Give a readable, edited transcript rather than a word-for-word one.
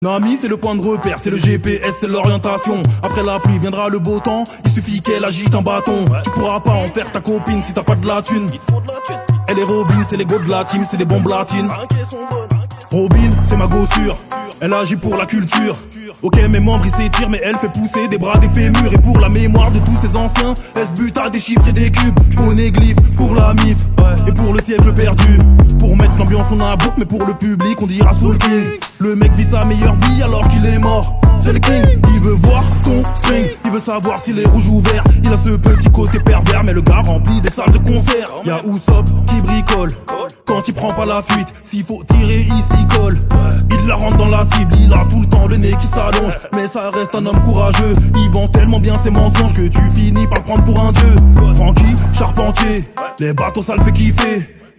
Nami c'est le point de repère, c'est le GPS, c'est l'orientation. Après la pluie viendra le beau temps, il suffit qu'elle agite un bâton. Tu pourras pas en faire ta copine si t'as pas de la thune. Elle est Robin, c'est les go de la team, c'est des bombes latines. Robin, c'est ma gossure, elle agit pour la culture. Ok mes membres ils s'étirent mais elle fait pousser des bras, des fémurs. Et pour la mémoire de tous ces anciens, elle se bute à des chiffres et des cubes. Poneglyph pour la MIF, et pour le siècle perdu. Pour mettre l'ambiance on a boucle, mais pour le public on dira Soul King. Le mec vit sa meilleure vie alors qu'il est mort, c'est le king. Il veut voir ton string, il veut savoir s'il est rouge ou vert. Il a ce petit côté pervers mais le gars remplit des salles de concert. Y'a Usopp qui bricole quand il prend pas la fuite. S'il faut tirer il s'y colle, il la rentre dans la cible. Il a tout le temps le nez qui s'allonge, mais ça reste un homme courageux. Il vend tellement bien ses mensonges que tu finis par le prendre pour un dieu. Francky, charpentier, les bateaux ça le fait kiffer.